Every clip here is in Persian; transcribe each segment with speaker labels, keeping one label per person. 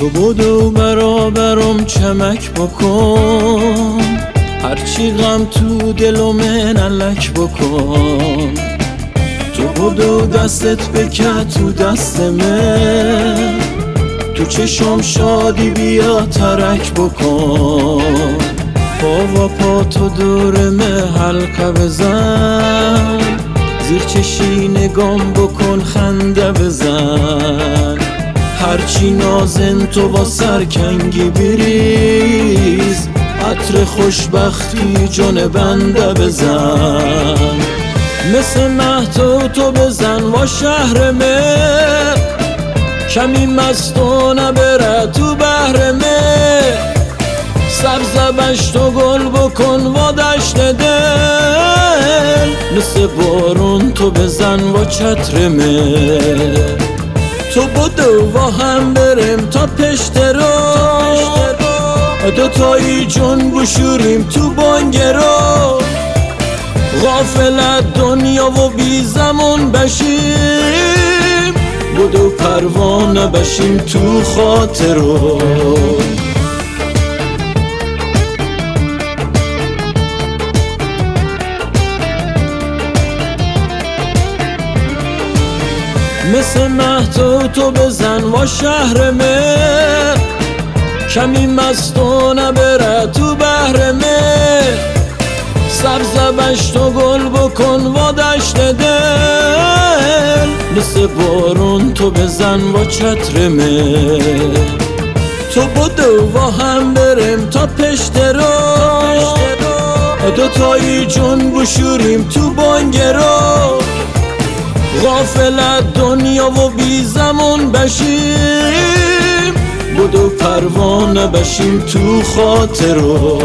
Speaker 1: تو بدو برابرم چمک بکن، هرچی غم تو دل و من علک بکن. تو بدو دستت بکن تو دست من، تو چشم شادی بیا ترک بکن. پا و پا تو دورمه حلقه بزن، زیر چشی نگام بکن خنده بزن. هرچی نازن تو با سرکنگی بریز، عطر خوشبختی جون بنده بزن. مثل مهتو تو بزن و شهر من، کمی مستونه بره تو بحر من. سبز بشت و گل بکن و دشت دل، مثل بارون تو بزن و چتر من. تو بدو و هم بریم تا پشت رو، دوتایی جون بشوریم تو بانگرو. غافلت دنیا و بی زمان بشیم، بدو پروانه بشیم تو خاطرو. مثل مهتو تو بزن و شهر من، کمی مستونه بره تو بحر من. سبز بشت و گل بکن و دشت دل، مثل بارون تو بزن و چتر من. تو بدو و هم بریم تا پشت رو، دوتایی جون بشوریم تو بانگرو. غافلت دنیا و بی زمان بشیم، بدو پروانه بشیم تو خاطرو.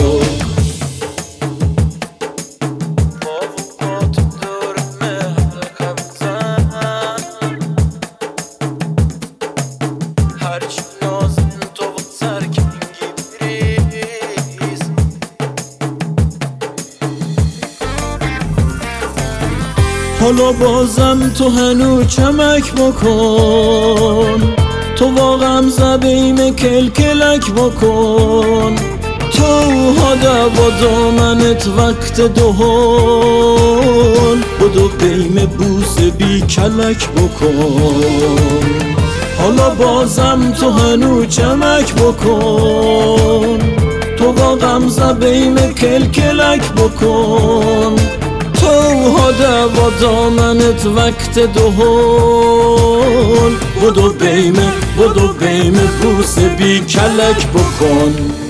Speaker 1: حالا بازم تو هنو چمک بکن، تو واقعا زبیم کلکلک بکن. تو هده و دامنت وقت دهان، بدو قیم بوس بی کلک بکن. حالا بازم تو هنو چمک بکن، تو واقعا زبیم کلکلک بکن. تو هده و دامنت وقت دهان، بدو بیم بوس بی کلک بکن.